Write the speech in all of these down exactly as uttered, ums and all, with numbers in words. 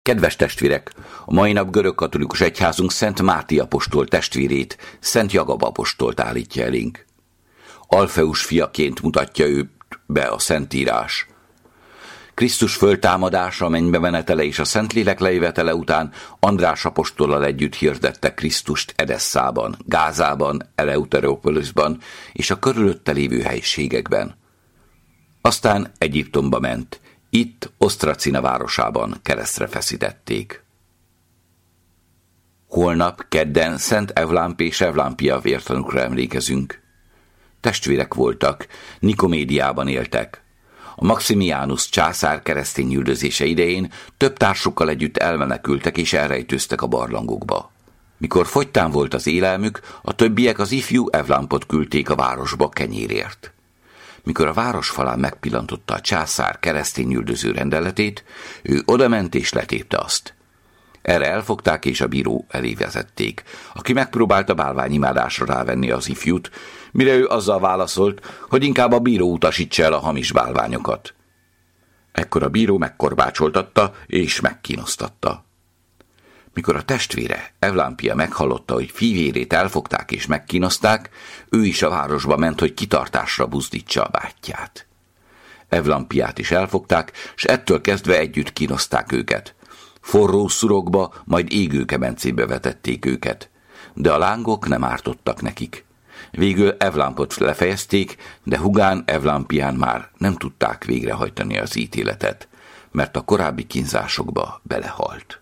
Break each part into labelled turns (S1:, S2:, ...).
S1: Kedves testvérek, a mai nap görögkatolikus egyházunk Szent Máté apostol testvérét, Szent Jakab apostolt állítja elénk. Alfeus fiaként mutatja őt be a Szentírás. Krisztus föltámadása, mennybe menetele és a Szentlélek lejövetele után András apostollal együtt hirdette Krisztust Edesszában, Gázában, Eleuteropolisban és a körülötte lévő helységekben. Aztán Egyiptomba ment, itt Osztracina városában keresztre feszítették. Holnap, kedden Szent Evlámp és Evlámpia vértanúkra emlékezünk. Testvérek voltak, Nikomédiában éltek. A Maximianus császár keresztény üldözése idején több társukkal együtt elmenekültek és elrejtőztek a barlangokba. Mikor fogytán volt az élelmük, a többiek az ifjú Evlámpot küldték a városba kenyérért. Mikor a város falán megpillantotta a császár keresztény üldöző rendeletét, ő odament és letépte azt. Erre elfogták és a bíró elé vezették, aki megpróbálta bálványimádásra rávenni az ifjút, mire ő azzal válaszolt, hogy inkább a bíró utasítsa el a hamis bálványokat. Ekkor a bíró megkorbácsoltatta és megkínoztatta. Mikor a testvére, Evlámpia meghallotta, hogy fivérét elfogták és megkínozták, ő is a városba ment, hogy kitartásra buzdítsa a bátyját. Evlámpiát is elfogták, s ettől kezdve együtt kínozták őket. Forró szurokba, majd égő kemencébe vetették őket, de a lángok nem ártottak nekik. Végül Evlámpot lefejezték, de hugán Evlámpián már nem tudták végrehajtani az ítéletet, mert a korábbi kínzásokba belehalt.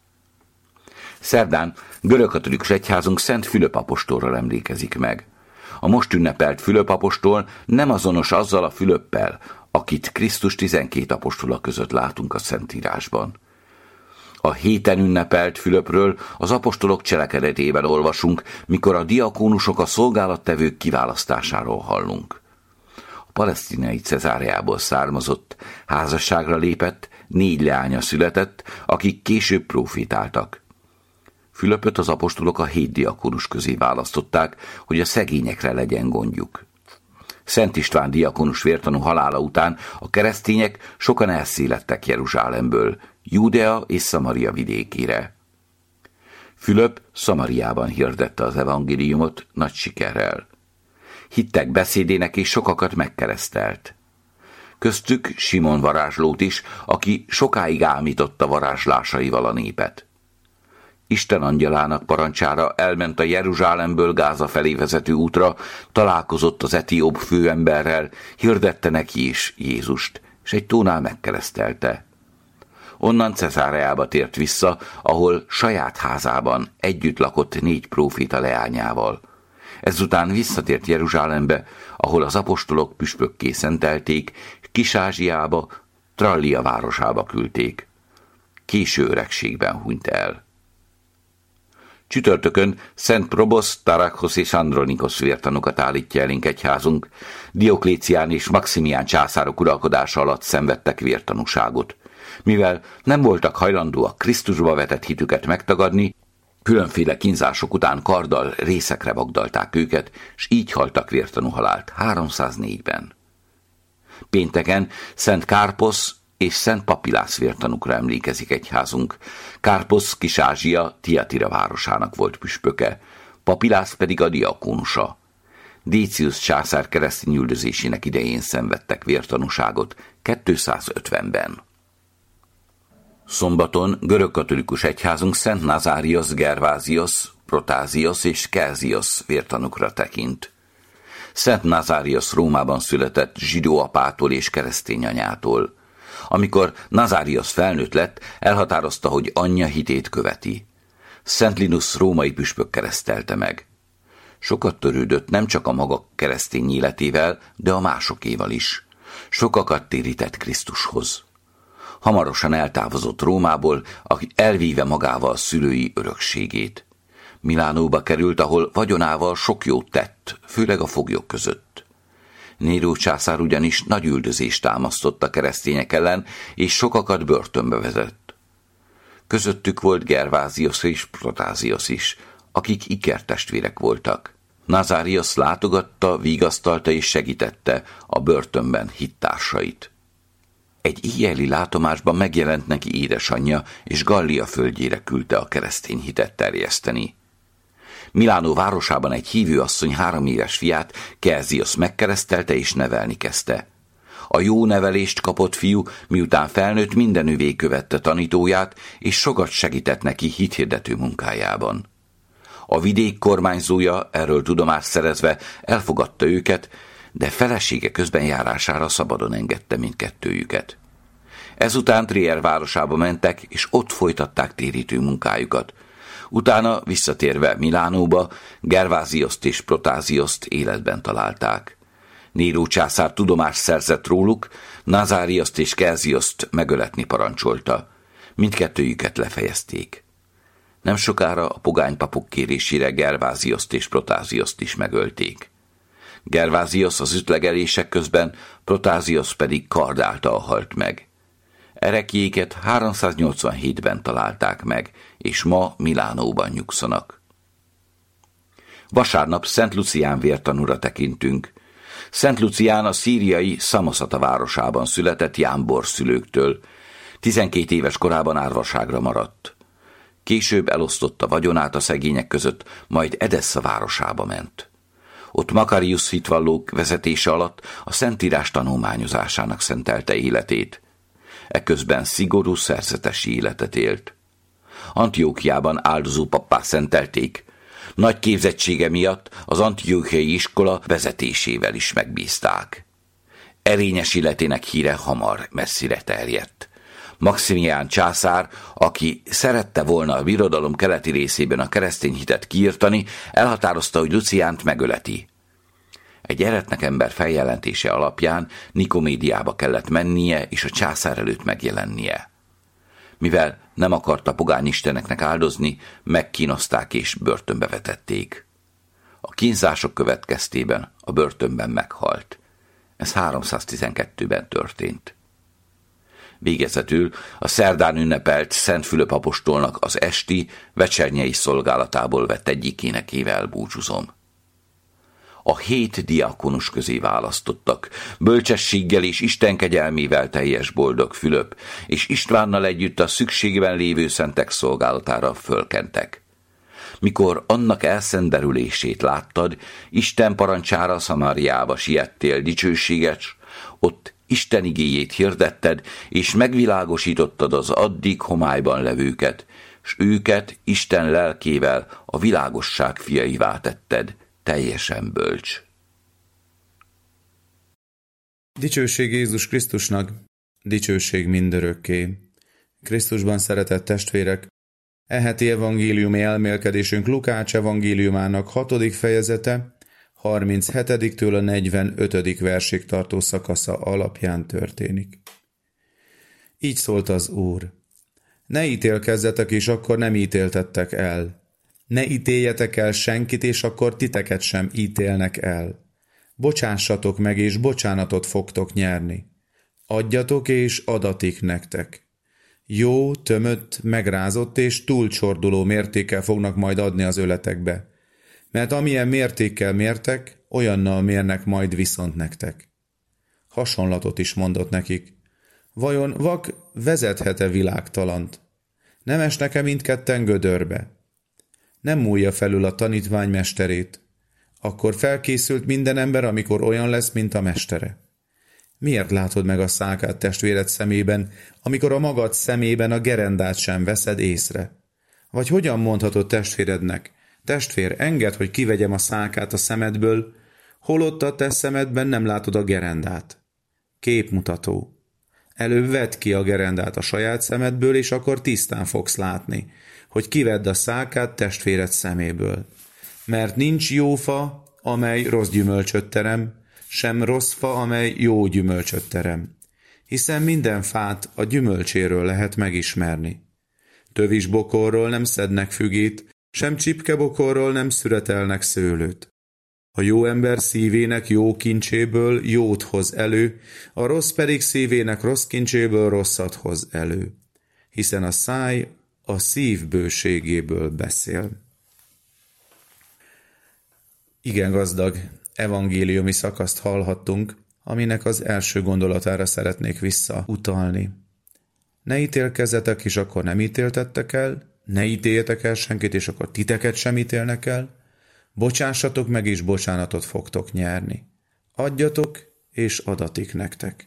S1: Szerdán görögkatolikus egyházunk Szent Fülöp apostolról emlékezik meg. A most ünnepelt Fülöp apostol nem azonos azzal a Fülöppel, akit Krisztus tizenkét apostola között látunk a Szentírásban. A héten ünnepelt Fülöpről az apostolok cselekedetében olvasunk, mikor a diakónusok a szolgálattevők kiválasztásáról hallunk. A palesztinai Cezáreából származott, házasságra lépett, négy leánya született, akik később profétáltak. Fülöpöt az apostolok a hét diakónus közé választották, hogy a szegényekre legyen gondjuk. Szent István diakónus vértanú halála után a keresztények sokan elszélettek Jeruzsálemből, Júdea és Szamaria vidékére. Fülöp Szamariában hirdette az evangéliumot nagy sikerrel. Hittek beszédének és sokakat megkeresztelt. Köztük Simon varázslót is, aki sokáig ámította varázslásaival a népet. Isten angyalának parancsára elment a Jeruzsálemből Gáza felé vezető útra, találkozott az etióp főemberrel, hirdette neki is Jézust, és egy tónál megkeresztelte. Onnan Cezáreába tért vissza, ahol saját házában együtt lakott négy próféta leányával. Ezután visszatért Jeruzsálembe, ahol az apostolok püspökké szentelték, Kis-Ázsiába, Trallia városába küldték. Késő öregségben hunyt el. Csütörtökön Szent Probosz, Tarakhosz és Andronikosz vértanúkat állítja elénk egyházunk. Dioklécián és Maximián császárok uralkodása alatt szenvedtek vértanúságot. Mivel nem voltak hajlandóak Krisztusba vetett hitüket megtagadni, különféle kínzások után karddal részekre vagdalták őket, s így haltak vértanú halált háromszáznégyben. Pénteken Szent Kárposz és Szent Papilász vértanúkra emlékezik egyházunk. Kárposz Kis-Ázsia Tiatira városának volt püspöke, Papilász pedig a diakónusa. Décius császár keresztény üldözésének idején szenvedtek vértanúságot kétszázötvenben. Szombaton görögkatolikus egyházunk Szent Nazários, Gervázios, Protázios és Kelzios vértanúkra tekint. Szent Nazários Rómában született zsidó apától és keresztény anyától. Amikor Nazários felnőtt lett, elhatározta, hogy anyja hitét követi. Szent Linus római püspök keresztelte meg. Sokat törődött nem csak a maga keresztény életével, de a másokéval is. Sokakat térített Krisztushoz. Hamarosan eltávozott Rómából, aki elvíve magával szülői örökségét. Milánóba került, ahol vagyonával sok jót tett, főleg a foglyok között. Néró császár ugyanis nagy üldözést támasztott a keresztények ellen, és sokakat börtönbe vezett. Közöttük volt Gervázios és Protázios is, akik ikertestvérek voltak. Nazários látogatta, vigasztalta és segítette a börtönben hittársait. Egy éjjeli látomásban megjelent neki édesanyja, és Gallia földjére küldte a keresztény hitet terjeszteni. Milánó városában egy hívőasszony három éves fiát, Kelziosz megkeresztelte és nevelni kezdte. A jó nevelést kapott fiú, miután felnőtt, mindenüvé követte tanítóját, és sokat segített neki hithirdető munkájában. A vidék kormányzója, erről tudomást szerezve, elfogadta őket, de felesége közbenjárására szabadon engedte mindkettőjüket. Ezután Trier városába mentek, és ott folytatták térítő munkájukat. Utána, visszatérve Milánóba, Gervázioszt és Protázioszt életben találták. Néró császár tudomást szerzett róluk, Nazárioszt és Kelzioszt megöletni parancsolta. Mindkettőjüket lefejezték. Nem sokára a pogánypapok kérésére Gervázioszt és Protázioszt is megölték. Gerváziosz az ütlegelések közben, Protáziosz pedig kard által halt meg. Erekjéket háromszáznyolcvanhétben találták meg, és ma Milánóban nyugszanak. Vasárnap Szent Lucián vértanúra tekintünk. Szent Lucián a szíriai Szamoszata városában született jámbor szülőktől. tizenkét éves korában árvaságra maradt. Később elosztotta vagyonát a szegények között, majd Edessa városába ment. Ott Makarius hitvallók vezetése alatt a Szentírás tanulmányozásának szentelte életét. Eközben szigorú szerzetesi életet élt. Antiókiában áldozó pappá szentelték. Nagy képzettsége miatt az antiókiai iskola vezetésével is megbízták. Erényes életének híre hamar messzire terjedt. Maximián császár, aki szerette volna a birodalom keleti részében a keresztény hitet kiirtani, elhatározta, hogy Luciánt megöleti. Egy eretnek ember feljelentése alapján Nikomédiába kellett mennie és a császár előtt megjelennie. Mivel nem akarta pogány isteneknek áldozni, megkínozták és börtönbe vetették. A kínzások következtében a börtönben meghalt. Ez háromszáztizenkettőben történt. Végezetül a szerdán ünnepelt Szent Fülöp apostolnak az esti, vecsernyei szolgálatából vett egyikénekével búcsúzom. A hét diákonus közé választottak, bölcsességgel és Isten kegyelmével teljes boldog Fülöp, és Istvánnal együtt a szükségben lévő szentek szolgálatára fölkentek. Mikor annak elszenderülését láttad, Isten parancsára Szamáriába siettél dicsőséges, ott Isten igéjét hirdetted, és megvilágosítottad az addig homályban levőket, s őket Isten lelkével a világosság fiaivá tetted, teljesen bölcs.
S2: Dicsőség Jézus Krisztusnak, dicsőség mindörökké. Krisztusban szeretett testvérek, e heti evangéliumi elmélkedésünk Lukács evangéliumának hatodik fejezete, harminchetidiktől a negyvenötödik versig tartó szakasza alapján történik. Így szólt az Úr: ne ítélkezzetek, és akkor nem ítéltettek el. Ne ítéljetek el senkit, és akkor titeket sem ítélnek el. Bocsássatok meg, és bocsánatot fogtok nyerni. Adjatok, és adatik nektek. Jó, tömött, megrázott és túlcsorduló mértékkel fognak majd adni az öletekbe. Mert amilyen mértékkel mértek, olyannal mérnek majd viszont nektek. Hasonlatot is mondott nekik. Vajon vak vezethet-e világtalant? Nem esnek-e mindketten gödörbe? Nem múlja felül a tanítvány mesterét. Akkor felkészült minden ember, amikor olyan lesz, mint a mestere. Miért látod meg a szákát testvéred szemében, amikor a magad szemében a gerendát sem veszed észre? Vagy hogyan mondhatod testvérednek: testvér, engedd, hogy kivegyem a szákát a szemedből, holott a te szemedben nem látod a gerendát. Képmutató. Előbb vedd ki a gerendát a saját szemedből, és akkor tisztán fogsz látni, hogy kivedd a szákát testvéred szeméből. Mert nincs jó fa, amely rossz gyümölcsöt terem, sem rossz fa, amely jó gyümölcsöt terem. Hiszen minden fát a gyümölcséről lehet megismerni. Tövisbokorról nem szednek fügét, sem csipkebokorról nem szüretelnek szőlőt. A jó ember szívének jó kincséből jót hoz elő, a rossz pedig szívének rossz kincséből rosszat hoz elő. Hiszen a száj a szív bőségéből beszél. Igen gazdag evangéliumi szakaszt hallhattunk, aminek az első gondolatára szeretnék visszautalni. Ne ítélkezzetek, és akkor nem ítéltettek el, ne ítéljetek el senkit, és akkor titeket sem ítélnek el, bocsássatok meg, és bocsánatot fogtok nyerni. Adjatok, és adatik nektek.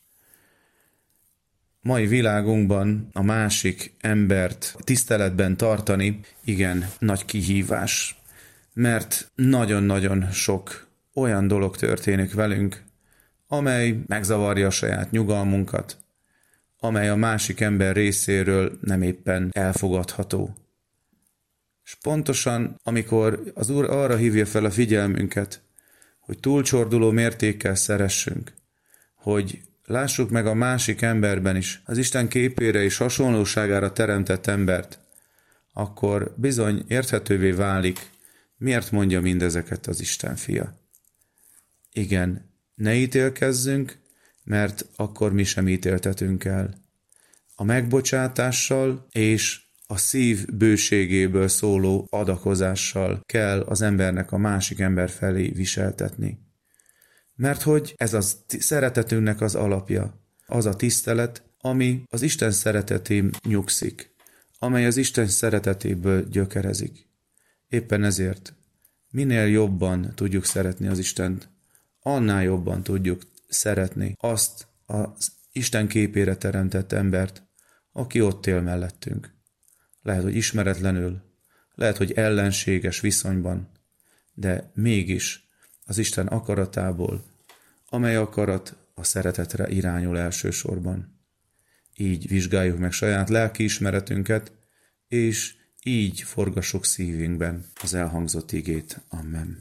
S2: Mai világunkban a másik embert tiszteletben tartani igen nagy kihívás, mert nagyon-nagyon sok olyan dolog történik velünk, amely megzavarja a saját nyugalmunkat, amely a másik ember részéről nem éppen elfogadható. És pontosan, amikor az Úr arra hívja fel a figyelmünket, hogy túlcsorduló mértékkel szeressünk, hogy lássuk meg a másik emberben is, az Isten képére és hasonlóságára teremtett embert, akkor bizony érthetővé válik, miért mondja mindezeket az Isten fia. Igen, ne ítélkezzünk, mert akkor mi sem ítéltetünk el. A megbocsátással és a szív bőségéből szóló adakozással kell az embernek a másik ember felé viseltetni. Mert hogy ez a szeretetünknek az alapja, az a tisztelet, ami az Isten szeretetén nyugszik, amely az Isten szeretetéből gyökerezik. Éppen ezért minél jobban tudjuk szeretni az Istent, annál jobban tudjuk szeretni azt az Isten képére teremtett embert, aki ott él mellettünk. Lehet, hogy ismeretlenül, lehet, hogy ellenséges viszonyban, de mégis az Isten akaratából, amely akarat a szeretetre irányul elsősorban. Így vizsgáljuk meg saját lelkiismeretünket, és így forgassuk szívünkben az elhangzott igét. Amen.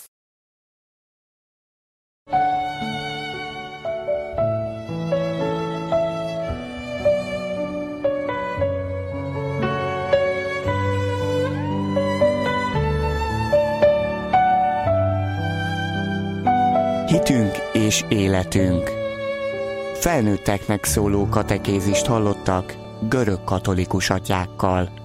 S3: Hitünk és életünk. Felnőtteknek szóló katekézist hallottak görög katolikus atyákkal.